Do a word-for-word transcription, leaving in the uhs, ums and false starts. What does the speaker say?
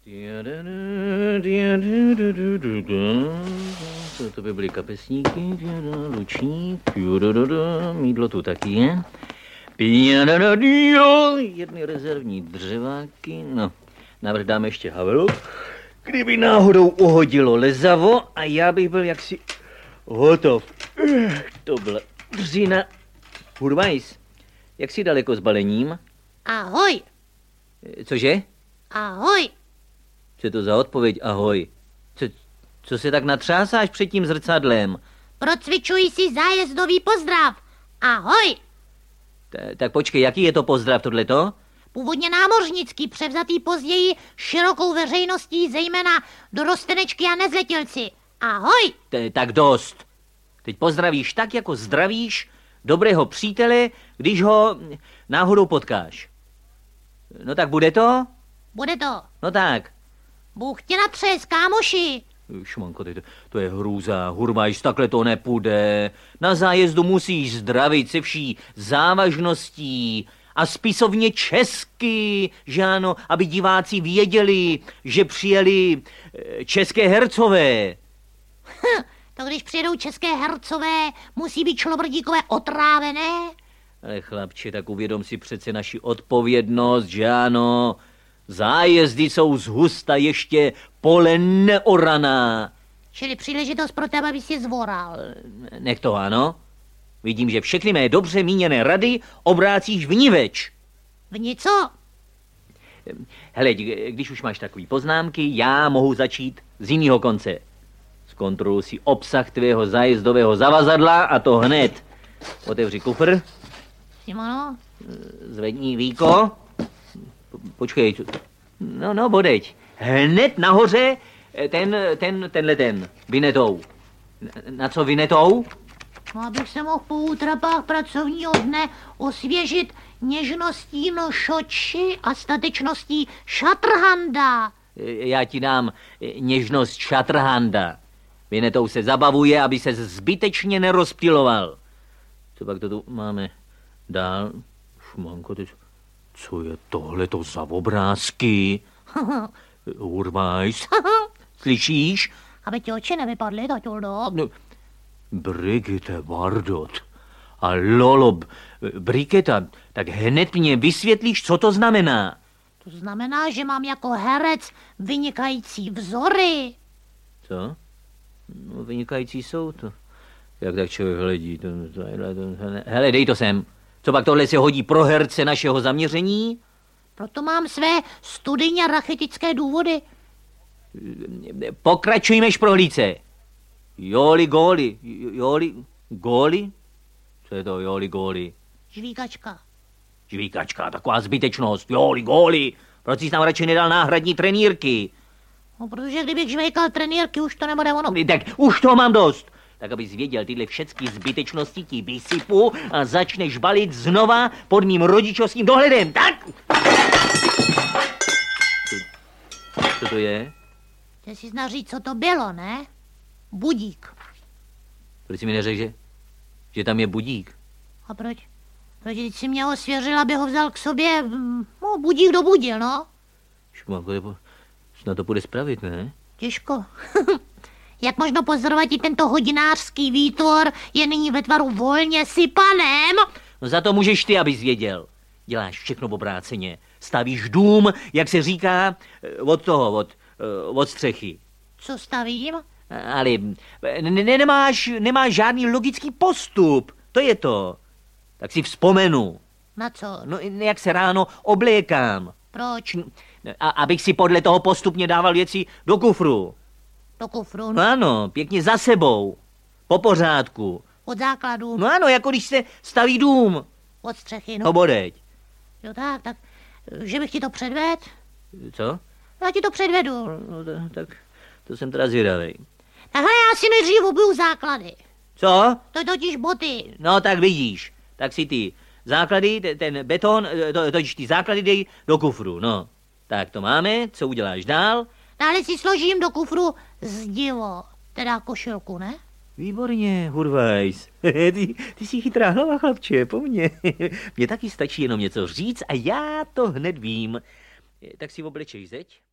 To by byly kapesníky, lučník, mýdlo tu taky je. Jedny rezervní dřeváky, no, navrch dáme ještě havelu. Kdyby náhodou uhodilo lezavo a já bych byl jaksi hotov. To byla dřina. Hurvajs, jak jsi daleko s balením? Ahoj. Cože? Ahoj. Co je to za odpověď ahoj? Co, co se tak natřásáš před tím zrcadlem? Procvičuji si zájezdový pozdrav. Ahoj. Ta, tak počkej, jaký je to pozdrav tohleto? Původně námořnický, převzatý později širokou veřejností, zejména dorostenečky a nezletilci. Ahoj. T, tak dost. Teď pozdravíš tak, jako zdravíš dobrého přítele, když ho náhodou potkáš. No tak bude to? Bude to. No tak. Bůh tě natřes, kámoši. Šmanko, to, to je hrůza, Hurvajs, takhle to nepůjde. Na zájezdu musíš zdravit se vší závažností a spisovně česky, že ano, aby diváci věděli, že přijeli české hercové. Hm, to když přijedou české hercové, musí být šlobrdíkové otrávené. Ale chlapče, tak uvědom si přece naši odpovědnost, že ano. Zájezdy jsou zhusta ještě pole neoraná. Čili příležitost pro tebe, aby si zvoral. Nech to, ano. Vidím, že všechny mé dobře míněné rady obrácíš vniveč. Vni co? Hele, když už máš takový poznámky, já mohu začít z jiného konce. Zkontroluji si obsah tvého zájezdového zavazadla a to hned. Otevři kufr. Simono? Zvedni víko. Počkej, no, no, bodeď. Hned nahoře ten, ten, tenhle ten, vinetou. Na co vinetou? No, abych se mohl po útrapách pracovního dne osvěžit něžností nošoči a statečností šatrhanda. Já ti dám něžnost šatrhanda. Vinetou se zabavuje, aby se zbytečně nerozptyloval. Co pak to tu máme dál? Šmanko, ty... Co je tohleto za obrázky? Hurvajs, slyšíš? Aby ti oči nevypadly, taťuldo. No, Brigitte Bardot a Lolo Briketa, tak hned mě vysvětlíš, co to znamená. To znamená, že mám jako herec vynikající vzory. Co? No, vynikající jsou to. Jak tak člověk hledí? To, to, to, to, hele, dej to sem. Co pak tohle se hodí pro herce našeho zaměření? Proto mám své studijně rachetické důvody. Pokračujme šprohlíce. Joli góly. Joli góly? Co je to joli góly? Žvíkačka. Žvíkačka, taková zbytečnost. Joli góly. Proč jsi tam radši nedal náhradní trenýrky? No, protože kdybych žvejkal trenýrky, už to nebude ono. Tak už toho mám dost. Tak abys věděl, tyhle všechny zbytečnosti ti vysypu a začneš balit znova pod mým rodičovským dohledem, tak? Co, co to je? Chci si znát říct, co to bylo, ne? Budík. Proč jsi mi neřekl, že, že tam je budík? A proč? Proč jsi mě osvěřil, aby ho vzal k sobě? No, budík dobudil, no. Šmanko, snad to půjde spravit, ne? Těžko. Jak možno pozorovat i tento hodinářský výtvor je nyní ve tvaru volně sypaném? No za to můžeš ty, abys věděl. Děláš všechno obráceně. Stavíš dům, jak se říká, od toho, od, od střechy. Co stavím? Ale ne, nemáš, nemáš žádný logický postup. To je to. Tak si vzpomenu. Na co? No, jak se ráno oblékám. Proč? A, abych si podle toho postupně dával věci do kufru. Do kufru? No ano, pěkně za sebou. Po pořádku. Od základu? No ano, jako když se staví dům. Od střechy, no. No bodeď. Jo tak, tak, že bych ti to předvedl? Co? Já ti to předvedu. No, to, tak to jsem teda zvědavej. Takhle já si nejdřív obiju základy. Co? To je totiž boty. No tak vidíš. Tak si ty základy, ten beton, to, totiž ty základy dej do kufru, no. Tak to máme, co uděláš dál? Dále si složím do kufru zdivo, teda košilku, ne? Výborně, Hurvajs. ty, ty jsi chytrá hlava, chlapče, po mně. Mně taky stačí jenom něco říct a já to hned vím. Tak si oblečeš zeď.